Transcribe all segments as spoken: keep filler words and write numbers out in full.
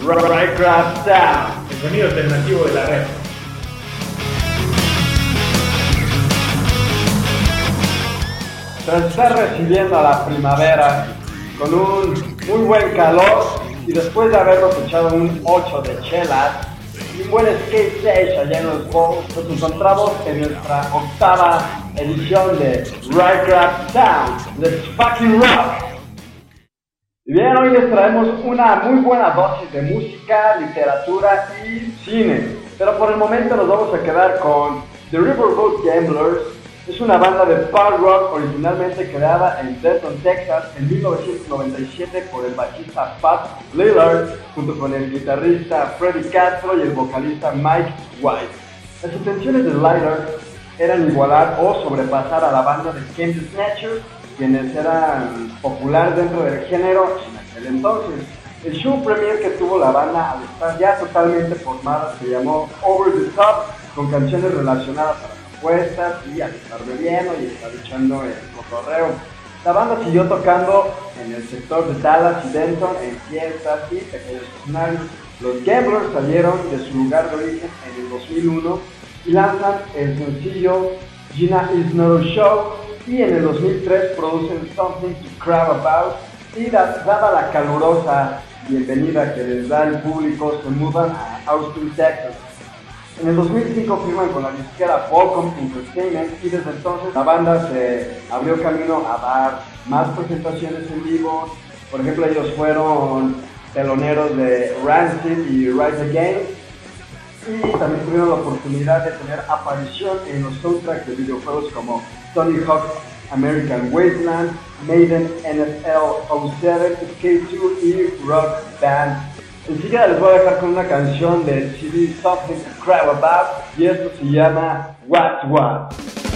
Rycraft Sound, el sonido alternativo de la red. Tras estar recibiendo a la primavera con un muy buen calor y después de habernos echado un ocho de chelas y un buen skate stage allá en los Balls, nos encontramos en nuestra octava edición de Rycraft Sound. Let's fucking rock! Y bien, hoy les traemos una muy buena dosis de música, literatura y cine. Pero por el momento nos vamos a quedar con The Riverboat Gamblers. Es una banda de punk rock originalmente creada en Denton, Texas en mil novecientos noventa y siete por el bajista Pat Lillard junto con el guitarrista Freddie Castro y el vocalista Mike White. Las intenciones de Lillard eran igualar o sobrepasar a la banda de Ken the Snatchers, quienes eran populares dentro del género en aquel entonces. El show premier que tuvo la banda al estar ya totalmente formada se llamó Over the Top, con canciones relacionadas a las apuestas y al estar bebiendo y estar echando el cotorreo. La banda siguió tocando en el sector de Dallas y Denton en fiestas y pequeños escenarios. Los Gamblers salieron de su lugar de origen en el dos mil uno y lanzan el sencillo Gina Is Not a Show, y en el dos mil tres producen Something to Cry About, y dada la calurosa bienvenida que les da el público, se mudan a Austin, Texas. En el dos mil cinco firman con la disquera Volcom Entertainment y desde entonces la banda se abrió camino a dar más presentaciones en vivo. Por ejemplo, ellos fueron teloneros de Rancid y Rise Again, y también tuvieron la oportunidad de tener aparición en los soundtracks de videojuegos como Tony Hawk's American Wasteland, Maiden N F L oh siete, Skate dos y Rock Band. Enseguida les voy a dejar con una canción del C D Something to Cry About, y esto se llama What's What.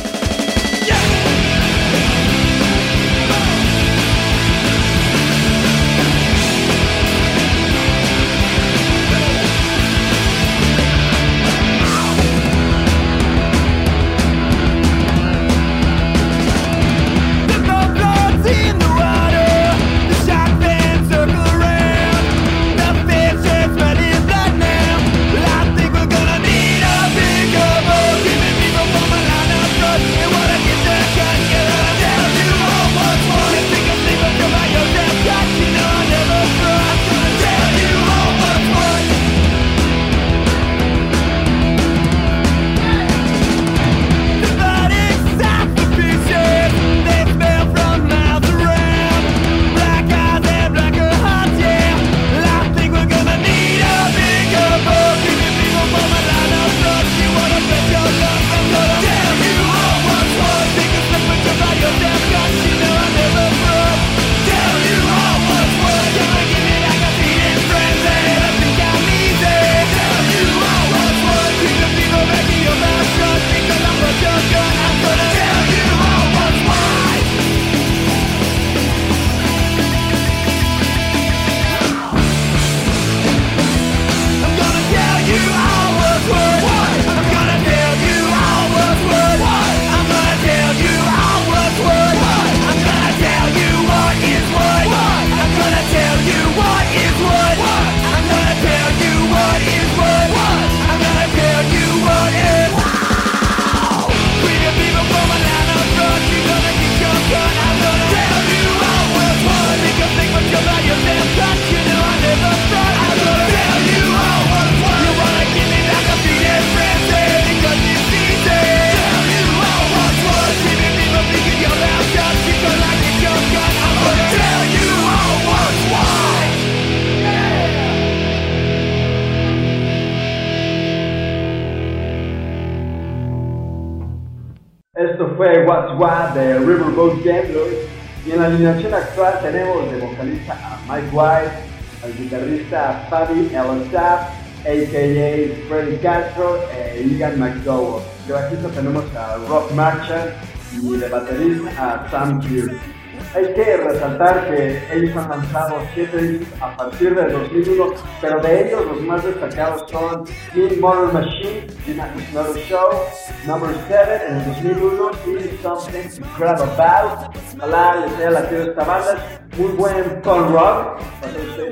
Esto fue What's What de Riverboat Gamblers, y en la alineación actual tenemos de vocalista a Mike White, al guitarrista Fabi Elastap, a k a. Freddie Castro e Ian McDowell. De bajista tenemos a Rob Marchand y de baterista a Sam Pierce. Hay que resaltar que ellos han lanzado siete discos a partir del dos mil uno, pero de ellos los más destacados son Mean Motor Machine, Gina Is Not a Show, Number siete en el dos mil uno y Something to Cry About. Ojalá les haya latido esta banda, muy buen punk rock, para ustedes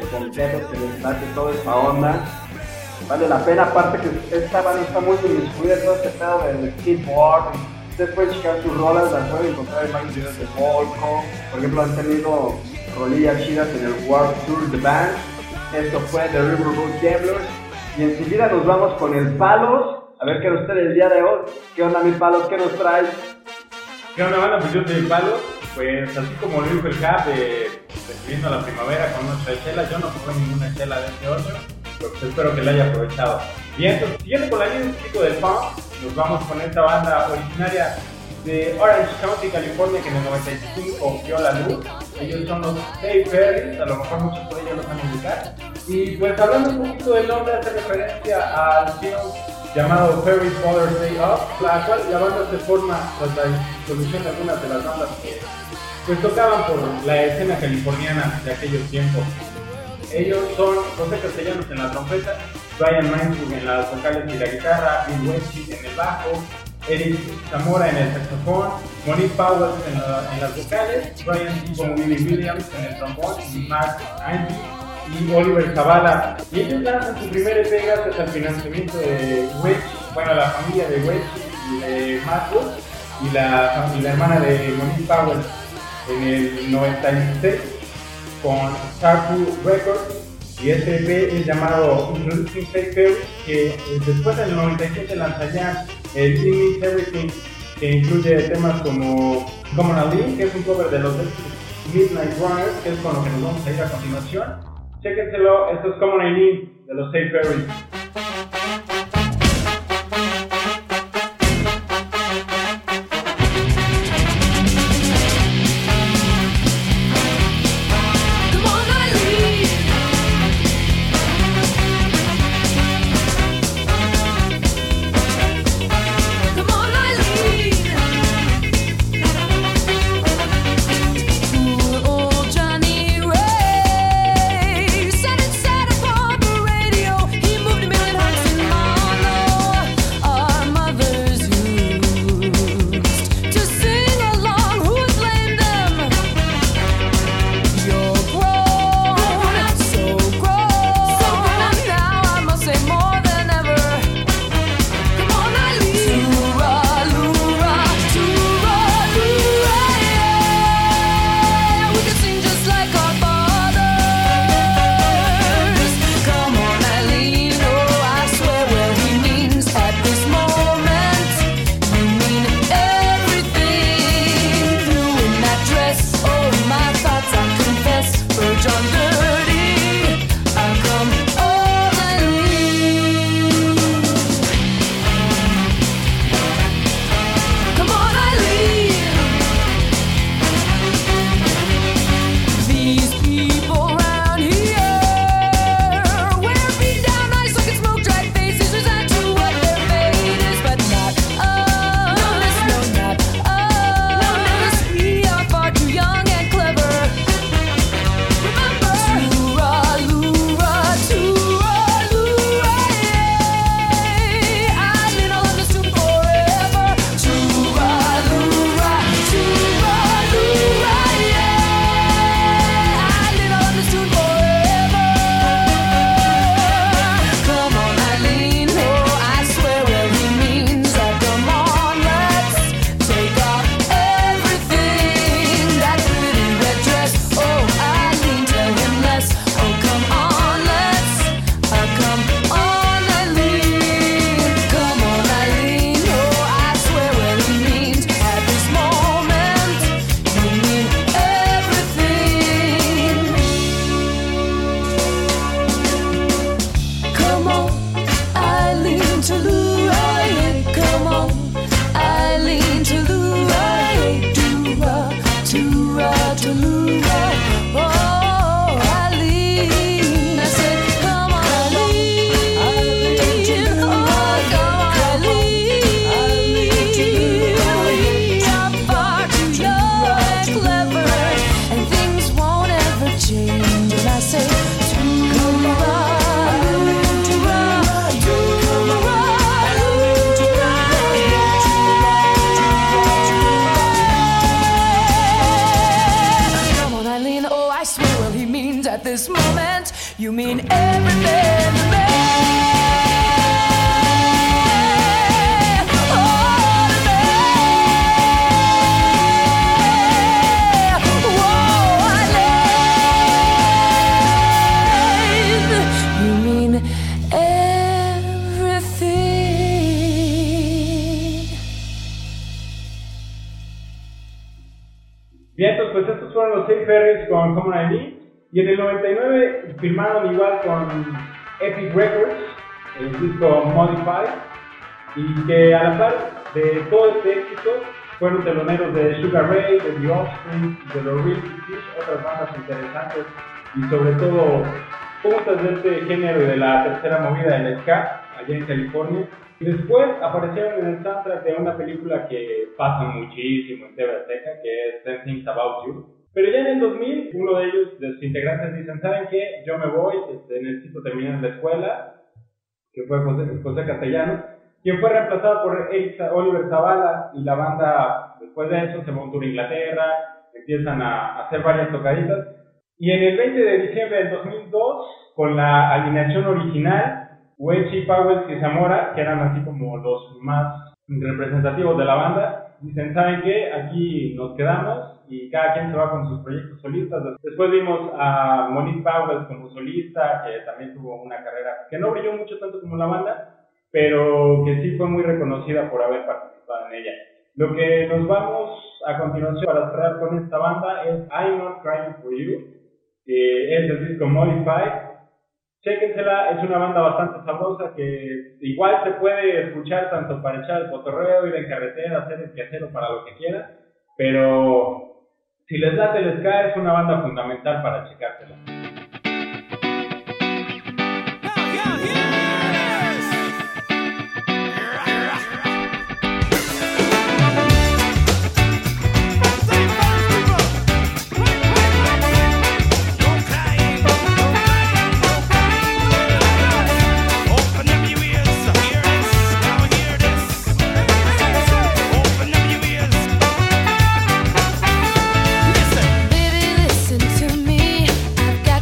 completos que les late toda esta onda. Vale la pena, aparte que esta banda está muy inmiscuida en todo este pedo del skateboard. Ustedes pueden checar sus rolas, las pueden encontrar en varios videos de Volco. Por ejemplo, han tenido rolillas chidas en el World Tour The Band. Esto fue The Riverboat Gamblers. Y enseguida nos vamos con el Palos. A ver qué nos trae el día de hoy. ¿Qué onda, mi Palos? ¿Qué nos traes? ¿Qué onda, banda? Pues yo soy el Palos. Pues así como lo dijo el Cap, eh, recibiendo la primavera con nuestra chela. Yo no probé ninguna chela de este otro, pero pues espero que la haya aprovechado. Bien, entonces, siguiendo con la línea un poquito del punk, nos vamos con esta banda originaria de Orange County, California, que en el noventa y cinco vio la luz. Ellos son los Hey Perrys, a lo mejor muchos por ellos los van a ubicar. Y pues hablando un poquito del nombre, hace referencia al film llamado Perry's Father's Day Off, la cual la banda se forma tras la disolución de algunas de las bandas que pues tocaban por la escena californiana de aquellos tiempos. Ellos son José Castellanos en la trompeta, Brian Mansfield en las vocales y la guitarra, Bill Westy en el bajo, Eric Zamora en el saxofón, Monique Powell en, la, en las vocales, Brian T. con Willie Williams en el trombón, y Mark Andy y Oliver Zavala. Y ellos lanzan su primer E P gracias al financiamiento de Wedge, bueno, la familia de Wedge y de Matthew y la, y la hermana de Monique Powell en el noventa y seis con Starpool Records. Y este E P es llamado Introducing Hey Perry, que después en el noventa y siete lanzarían el It Means Everything, que incluye temas como Common Aline, que es un cover de los Midnight Runners, que es con lo que nos vamos a ir a continuación. Chéquenselo, esto es Common Aline de los Hey Perry. He moved mean everything to me. Oh, to me. Whoa, I live. You mean everything. Bien, entonces pues estos fueron los seis Ferries con Common I D. Y en el noventa y nueve firmaron igual con Epic Records el disco Modify, y que a la par de todo este éxito fueron teloneros de Sugar Ray, de The Offspring, de los Real Fish, otras bandas interesantes y sobre todo puntas de este género y de la tercera movida del ska allá en California. Y después aparecieron en el soundtrack de una película que pasa muchísimo en T V Azteca, que es Ten Things About You. Pero ya en el dos mil, uno de ellos, de sus integrantes, dicen, ¿saben qué? Yo me voy, este, necesito terminar la escuela, que fue José, José Castellanos, quien fue reemplazado por Eric, Oliver Zavala, y la banda, después de eso, se va a un tour a Inglaterra, empiezan a, a hacer varias tocaditas, y en el veinte de diciembre del dos mil dos, con la alineación original, Wechi, Powell y Zamora, que eran así como los más representativos de la banda, dicen, ¿saben qué? Aquí nos quedamos y cada quien se va con sus proyectos solistas. Después vimos a Monique Powell como solista, que también tuvo una carrera que no brilló mucho tanto como la banda, pero que sí fue muy reconocida por haber participado en ella. Lo que nos vamos a continuación para cerrar con esta banda es I'm Not Crying For You, que es del disco Modify. Chéquensela, es una banda bastante sabrosa que igual se puede escuchar tanto para echar el cotorreo, ir en carretera, hacer el quehacer o para lo que quieran, pero si les late el ska es una banda fundamental para checársela. Baby, listen to me. I've got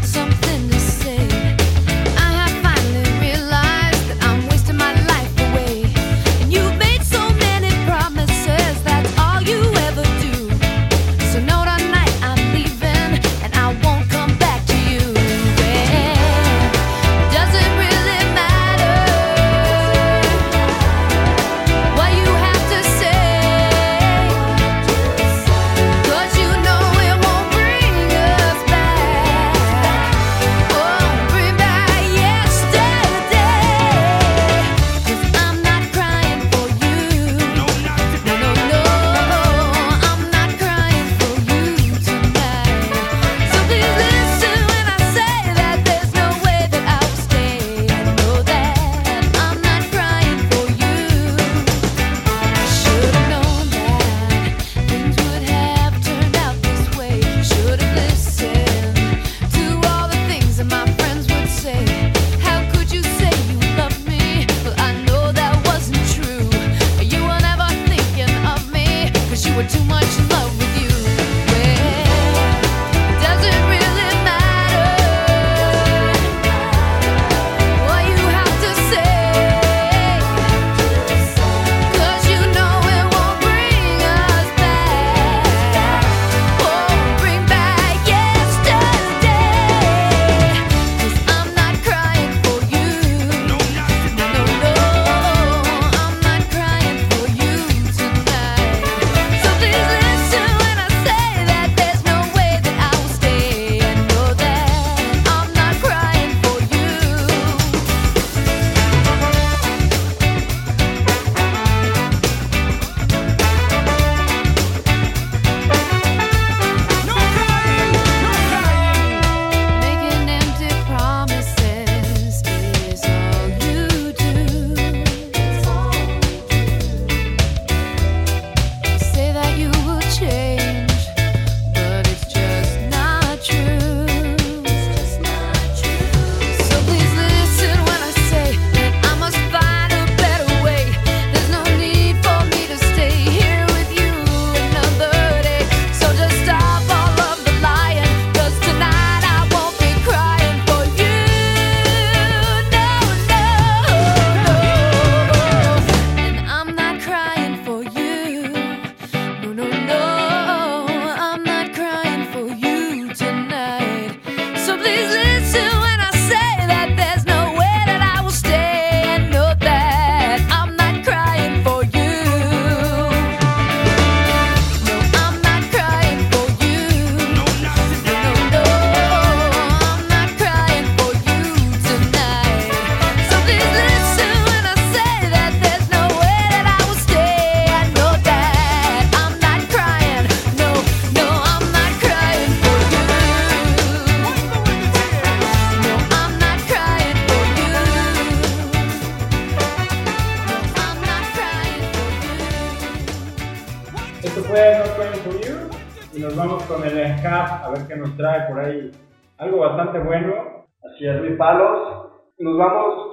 Esto fue Not Praying For You y nos vamos con el Cap a ver qué nos trae por ahí. Algo bastante bueno. Así es, mi palos. Nos vamos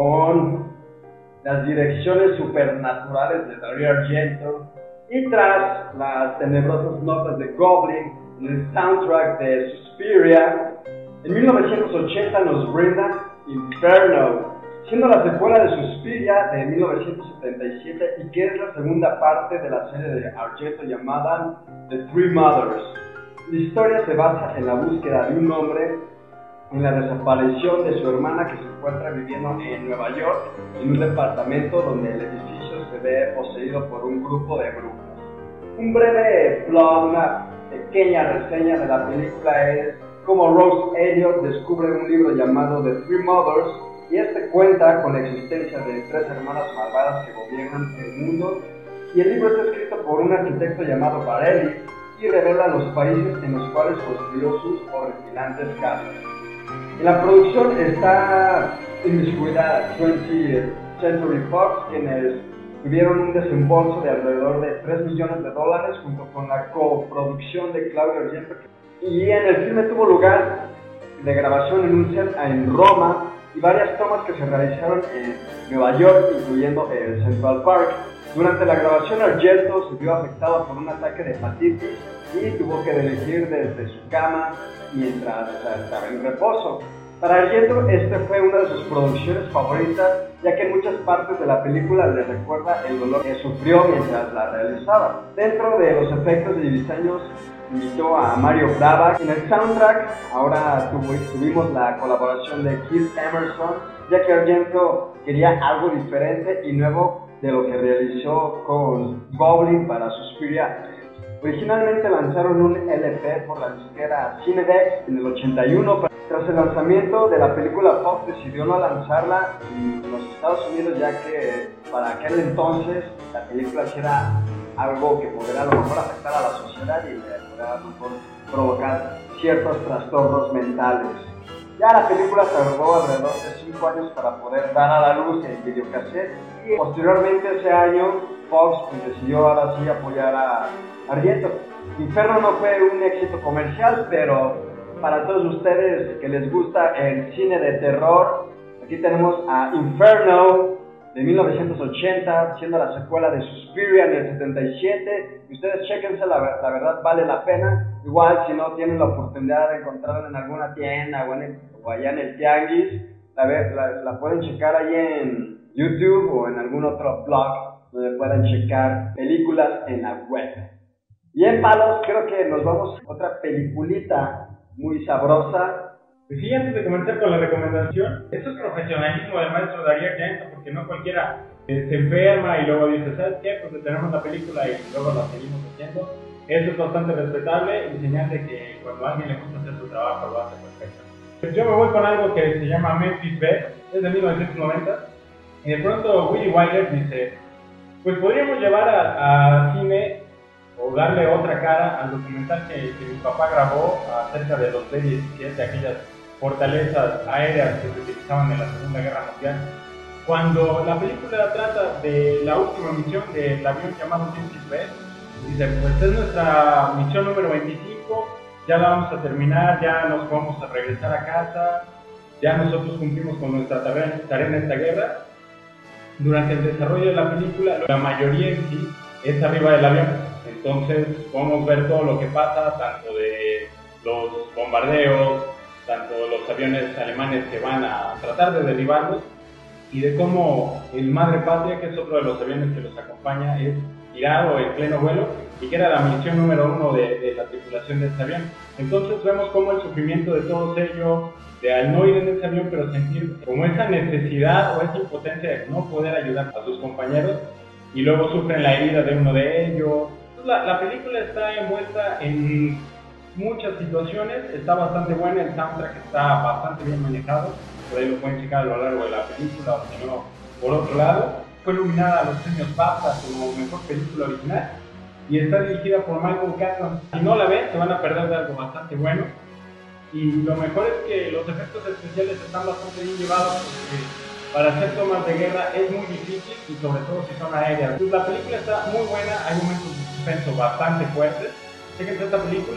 con las direcciones supernaturales de Darío Argento y tras las tenebrosas notas de Goblin en el soundtrack de Suspiria, en mil novecientos ochenta nos brinda Inferno, siendo la secuela de Suspiria de mil novecientos setenta y siete y que es la segunda parte de la serie de Argento llamada The Three Mothers. La historia se basa en la búsqueda de un hombre en la desaparición de su hermana que se encuentra viviendo en Nueva York en un departamento donde el edificio se ve poseído por un grupo de brujas. Un breve plot, una pequeña reseña de la película es cómo Rose Elliott descubre un libro llamado The Three Mothers y este cuenta con la existencia de tres hermanas malvadas que gobiernan el mundo y el libro está escrito por un arquitecto llamado Barelli y revela los países en los cuales construyó sus horripilantes casas. En la producción está inmiscuida twentieth Century Fox, quienes tuvieron un desembolso de alrededor de tres millones de dólares junto con la coproducción de Claudio Argento. Y en el filme tuvo lugar de grabación en un set en Roma y varias tomas que se realizaron en Nueva York, incluyendo el Central Park. Durante la grabación, Argento se vio afectado por un ataque de hepatitis y tuvo que dirigir desde su cama mientras o sea, estaba en reposo. Para Argento, esta fue una de sus producciones favoritas, ya que en muchas partes de la película le recuerda el dolor que sufrió mientras la realizaba. Dentro de los efectos y diseños, invitó a Mario Bava. En el soundtrack, ahora tuvimos la colaboración de Keith Emerson, ya que Argento quería algo diferente y nuevo de lo que realizó con Goblin para Suspiria. Originalmente lanzaron un L P por la disquera Cinedex en el ochenta y uno. Tras el lanzamiento de la película, Fox decidió no lanzarla en los Estados Unidos, ya que para aquel entonces la película era algo que podría a lo mejor afectar a la sociedad y le podría a lo mejor provocar ciertos trastornos mentales. Ya la película tardó alrededor de cinco años para poder dar a la luz en videocassette y posteriormente ese año Fox pues, decidió ahora sí apoyar a Argento. Inferno no fue un éxito comercial, pero para todos ustedes que les gusta el cine de terror, aquí tenemos a Inferno de mil novecientos ochenta, siendo la secuela de Suspiria en el setenta y siete. Y ustedes chéquense, la, la verdad vale la pena. Igual si no tienen la oportunidad de encontrarla en alguna tienda o, en el, o allá en el tianguis, la, la, la pueden checar ahí en YouTube o en algún otro blog donde puedan checar películas en la web. Bien, palos, creo que nos vamos a otra peliculita muy sabrosa. Pues sí, antes de comenzar con la recomendación, esto es profesionalismo del maestro Darío Argento, porque no cualquiera eh, se enferma y luego dice, ¿sabes qué? Pues tenemos la película y luego la seguimos haciendo. Eso es bastante respetable y señal de que cuando a alguien le gusta hacer su trabajo lo hace perfecto. Pues yo me voy con algo que se llama Memphis Beth, es de mil novecientos noventa, y de pronto Willy Wyler dice, pues podríamos llevar a, a cine o darle otra cara al documental que, que mi papá grabó acerca de los B diecisiete, aquellas fortalezas aéreas que se utilizaban en la Segunda Guerra Mundial. Cuando la película trata de la última misión del avión llamado Memphis Beth, dice, pues es nuestra misión número veinticinco, ya la vamos a terminar, ya nos vamos a regresar a casa, ya nosotros cumplimos con nuestra tarea, tarea en esta guerra. Durante el desarrollo de la película, la mayoría en sí es arriba del avión, entonces podemos ver todo lo que pasa, tanto de los bombardeos, tanto los aviones alemanes que van a tratar de derribarlos, y de cómo el Madre Patria, que es otro de los aviones que los acompaña, es tirado en pleno vuelo, y que era la misión número uno de, de la tripulación de este avión. Entonces vemos cómo el sufrimiento de todos ellos, de al no ir en ese avión, pero sentir como esa necesidad o esa impotencia de no poder ayudar a sus compañeros, y luego sufren la herida de uno de ellos. La, la película está envuelta en muchas situaciones, está bastante buena, el soundtrack está bastante bien manejado, por ahí lo pueden checar a lo largo de la película, o si no, por otro lado. Fue nominada a los premios BAFTA como mejor película original y está dirigida por Michael Caton. Si no la ven, se van a perder de algo bastante bueno. Y lo mejor es que los efectos especiales están bastante bien llevados, porque para hacer tomas de guerra es muy difícil y sobre todo si son aéreas. Pues la película está muy buena, hay momentos de suspenso bastante fuertes. Chéquense esta película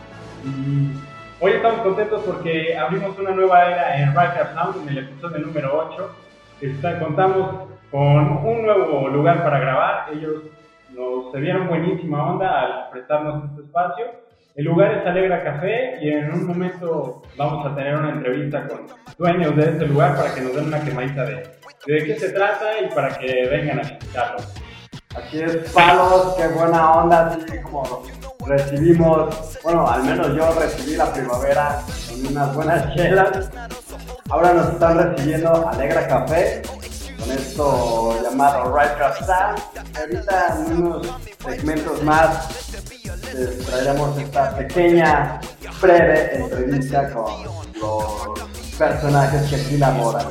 y hoy estamos contentos porque abrimos una nueva era en Rycraft Sound en el episodio número ocho. Está, contamos con un nuevo lugar para grabar, ellos nos se dieron buenísima onda al prestarnos este espacio. El lugar es Alegra Café y en un momento vamos a tener una entrevista con dueños de este lugar para que nos den una quemadita de, de qué se trata y para que vengan a visitarlo. Así es, Palos, qué buena onda, así como recibimos, bueno, al menos yo recibí la primavera con unas buenas chelas. Ahora nos están recibiendo Alegra Café con esto llamado Rycraft Sound. Ahorita en unos segmentos más les traeremos esta pequeña breve entrevista con los personajes que aquí laboran.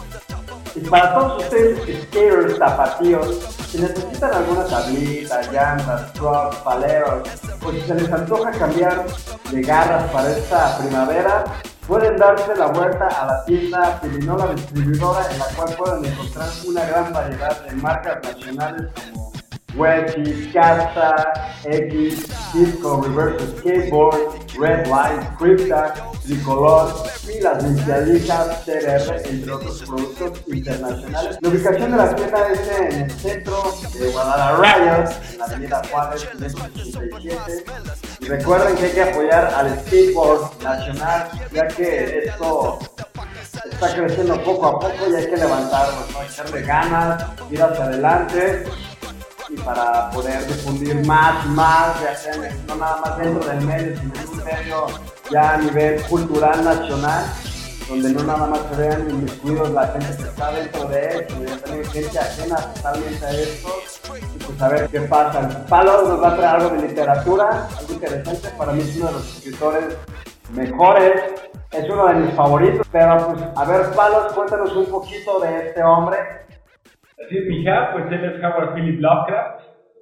Y para todos ustedes skaters tapatíos, si necesitan alguna tablita, llantas, trucks, paleros, o si se les antoja cambiar de garras para esta primavera, pueden darse la vuelta a la tienda Pirinola Distribuidora, en la cual pueden encontrar una gran variedad de marcas nacionales como Wedgie, Casta, X, Disco, Reverse Skateboard, Red Line, Crypta, Tricolor y las limpialijas T R R, entre otros productos internacionales. La ubicación de la tienda es en el centro de Guadalajara, en la avenida Juárez quinientos sesenta y siete. Y recuerden que hay que apoyar al skateboard nacional, ya que esto está creciendo poco a poco y hay que levantarlo, ¿no? Echarle ganas, ir hacia adelante. Y para poder difundir más y más, ya sea no nada más dentro del medio, sino en un medio ya a nivel cultural nacional, donde no nada más se vean inmiscuidos la gente que está dentro de esto, ya también gente ajena totalmente a esto, y pues a ver qué pasa. Palos nos va a traer algo de literatura, algo interesante. Para mí es uno de los escritores mejores, es uno de mis favoritos, pero pues a ver, Palos, cuéntanos un poquito de este hombre. Así es, mija, pues él es Howard Philip Lovecraft.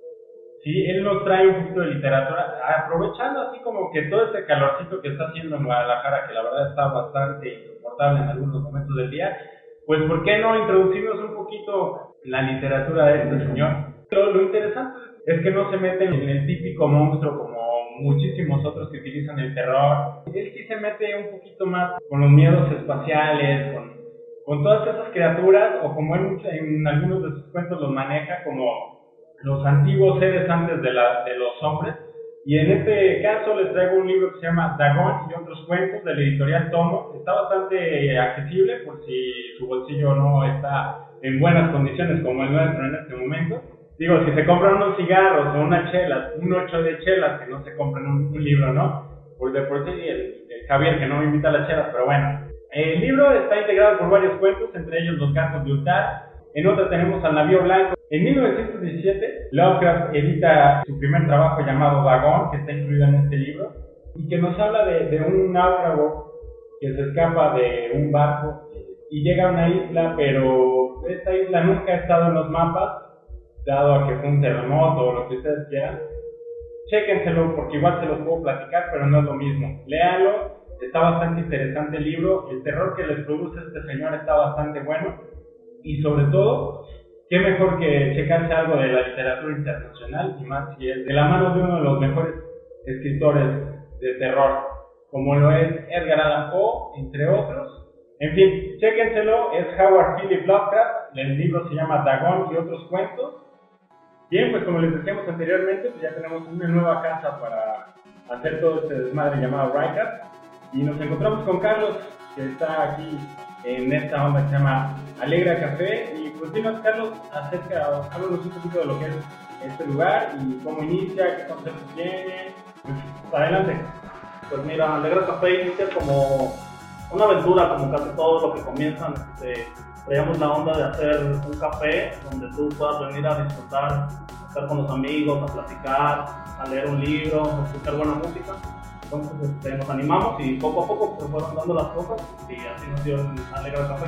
Sí, él nos trae un poquito de literatura, aprovechando así como que todo este calorcito que está haciendo en Guadalajara, que la verdad está bastante insoportable en algunos momentos del día, pues ¿por qué no introducirnos un poquito la literatura de este señor? Lo, lo interesante es que no se mete en el típico monstruo como muchísimos otros que utilizan el terror. Él sí se mete un poquito más con los miedos espaciales, con con todas esas criaturas, o como él en algunos de sus cuentos los maneja como los antiguos seres antes de, la, de los hombres. Y en este caso les traigo un libro que se llama Dagon y otros cuentos, de la editorial Tomo. Está bastante accesible por si su bolsillo no está en buenas condiciones como el nuestro en este momento. Digo, si se compran unos cigarros o unas chelas, un ocho de chelas, que no se compren un, un libro, ¿no? Por de por sí el, el Javier que no me invita a las chelas, pero bueno. El libro está integrado por varios cuentos, entre ellos Los Gatos de Utah. En otra tenemos Al Navío Blanco. En mil novecientos diecisiete, Lovecraft edita su primer trabajo llamado Dagon, que está incluido en este libro, y que nos habla de, de un náufrago que se escapa de un barco y llega a una isla, pero esta isla nunca ha estado en los mapas, dado a que fue un terremoto o lo que ustedes quieran. Chéquenselo porque igual se los puedo platicar, pero no es lo mismo. Léanlo. Está bastante interesante el libro, el terror que les produce este señor está bastante bueno, y sobre todo, qué mejor que checarse algo de la literatura internacional, y más si es de la mano de uno de los mejores escritores de terror, como lo es Edgar Allan Poe, entre otros. En fin, chéquenselo, es Howard Philip Lovecraft, el libro se llama Dagon y otros cuentos. Bien, pues como les decíamos anteriormente, pues ya tenemos una nueva casa para hacer todo este desmadre llamado Rycraft. Y nos encontramos con Carlos, que está aquí en esta onda que se llama Alegra Café. Y pues dinos, Carlos, acerca, háblanos un poquito de lo que es este lugar y cómo inicia, qué conceptos tiene. Pues, adelante. Pues mira, Alegra Café inicia como una aventura, como casi todo lo que comienzan. Este, traíamos la onda de hacer un café donde tú puedas venir a disfrutar, estar con los amigos, a platicar, a leer un libro, a escuchar buena música. Entonces este, nos animamos y poco a poco se fueron dando las cosas y así nos dio el Alegra Café.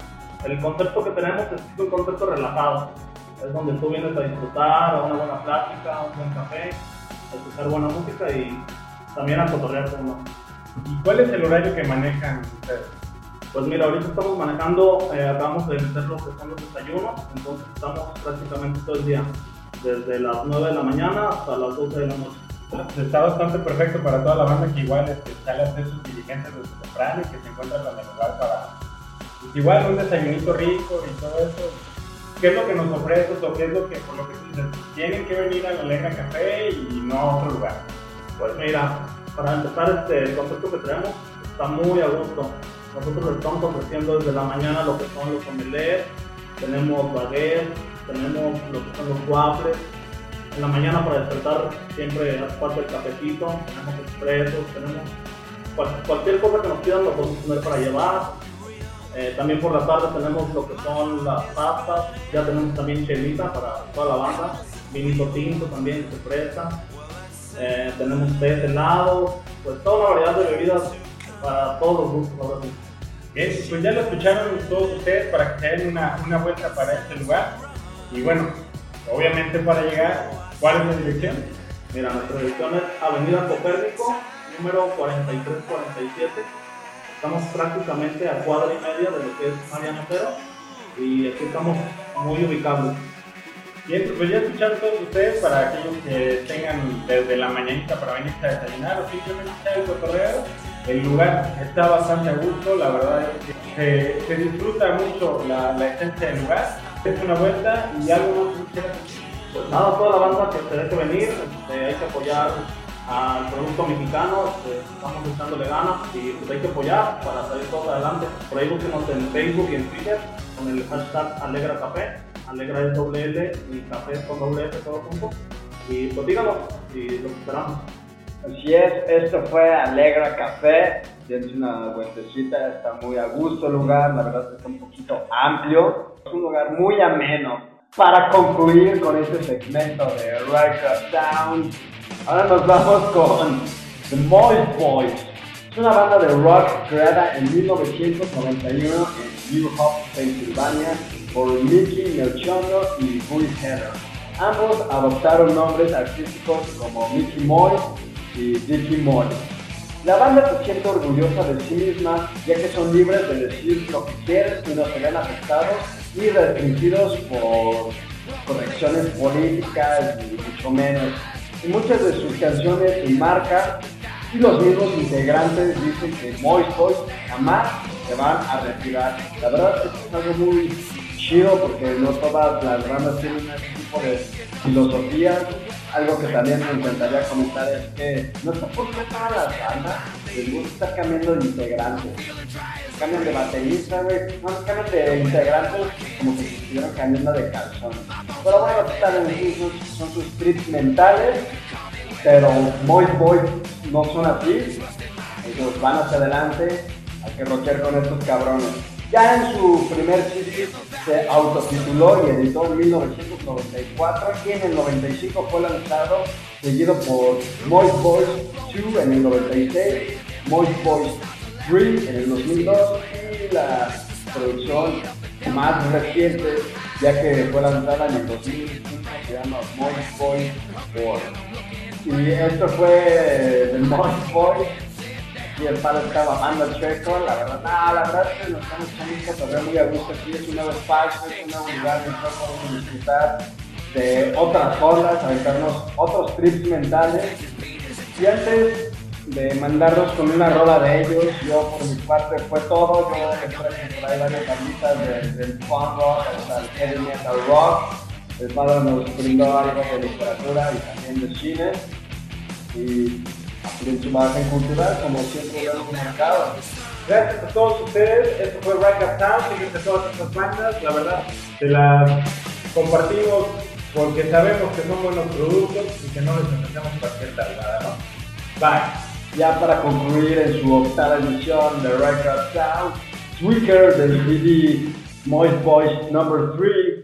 El concepto que tenemos es un concepto relajado, es donde tú vienes a disfrutar, a una buena plática, a un buen café, a escuchar buena música y también a cotorrear con uno. ¿Y cuál es el horario que manejan ustedes? Pues mira, ahorita estamos manejando, eh, acabamos de meter lo que son los desayunos, entonces estamos prácticamente todo el día, desde las nueve de la mañana hasta las doce de la noche. Pues está bastante perfecto para toda la banda que igual este, sale a hacer sus diligencias desde temprano y que se encuentra con el lugar para, pues, igual un desayunito rico y todo eso. ¿Qué es lo que nos ofrece o qué es lo que, por lo que tú dices, tienen que venir a la Alegra Café y no a otro lugar? Pues mira, para empezar este, el concepto que tenemos está muy a gusto. Nosotros estamos ofreciendo desde la mañana lo que son los omelets, tenemos baguettes, tenemos lo que son los waffles. En la mañana para despertar siempre hace falta el cafecito, tenemos expresos, tenemos cual, cualquier cosa que nos pidan lo podemos tener para llevar. Eh, también por la tarde tenemos lo que son las pastas, ya tenemos también chelita para toda la banda, vinito tinto también se presta. Eh, tenemos té helados, pues toda una variedad de bebidas para todos los gustos ahora mismo. Bien, pues ya lo escucharon todos ustedes para que se den una, una vuelta para este lugar. Y bueno, obviamente para llegar, ¿cuál es la dirección? Mira, nuestra dirección es Avenida Copérnico, número cuarenta y tres cuarenta y siete. Estamos prácticamente a cuadra y media de lo que es Mariano Otero y aquí estamos muy ubicables. Bien, pues ya escucharon todos ustedes para aquellos que tengan desde la mañanita para venirse a desayunar o simplemente echar el cotorreo. El lugar está bastante a gusto, la verdad es que se, se disfruta mucho la, la esencia del lugar. Es una vuelta y algo más que Pues nada, toda la banda que se deje venir, este, hay que apoyar al producto mexicano, este, estamos echándole ganas y pues hay que apoyar para salir todos adelante. Por ahí búsquenos en Facebook y en Twitter con el hashtag Alegra Café, Alegra es doble L y Café es con doble F todo junto. Y pues díganos y los esperamos. Así es, esto fue Alegra Café, dense una vueltecita, está muy a gusto el lugar, la verdad es que está un poquito amplio, es un lugar muy ameno. Para concluir con este segmento de Record Sound, ahora nos vamos con The Moist Boys. Es una banda de rock creada en mil novecientos noventa y uno en New Hope, Pensilvania, por Mickey Melchondo y Buddy Heather. Ambos adoptaron nombres artísticos como Mickey Moist y Dickie Moist. La banda se siente orgullosa de sí misma, ya que son libres de decir lo que quieren y no se ven afectados y restringidos por correcciones políticas y mucho menos. Y muchas de sus canciones se marcan y los mismos integrantes dicen que Moist Boys jamás se van a retirar. La verdad es que es algo muy chido porque no todas las bandas tienen ese tipo de filosofía. Algo que también me encantaría comentar es que no sé por qué todas las bandas les gusta estar cambiando de integrantes. Cambian de baterista, güey. No, cambian de integrantes como que se estuvieran cambiando de calzón. Pero bueno, están en sus, son sus trips mentales. Pero Moist Boys no son así. Ellos van hacia adelante. Hay que rockear con estos cabrones. Ya en su primer C D se autotituló y editó en mil novecientos noventa y cuatro y en el noventa y cinco fue lanzado, seguido por Moist Boys dos en el noventa y seis, Moist Boys tres en el dos mil dos y la producción más reciente, ya que fue lanzada en el dos mil cinco, se llama Moist Boys cuatro. Y esto fue de Moist Boys. Y el padre está bajando el checo, la verdad, no, la verdad es que nos estamos echando un cotorreo muy a gusto aquí, es un nuevo espacio, es un nuevo lugar en el cual podemos disfrutar de otras olas, aventarnos otros trips mentales. Y antes de mandarnos con una rola de ellos, yo por mi parte fue todo, yo les traje por ahí varias banditas de, del punk rock hasta el heavy metal rock. El padre nos brindó algo de literatura y también de cine. Y en su margen cultural, como siempre lo hemos marcado. Gracias a todos ustedes, esto fue Record Sound, fíjense todas estas bandas, la verdad, se las compartimos porque sabemos que son buenos productos y que no les ofrecemos cualquier tardada, ¿no? Bye. Ya para concluir en su octava edición de Record Sound, Tweaker del C D Moist Boys número tres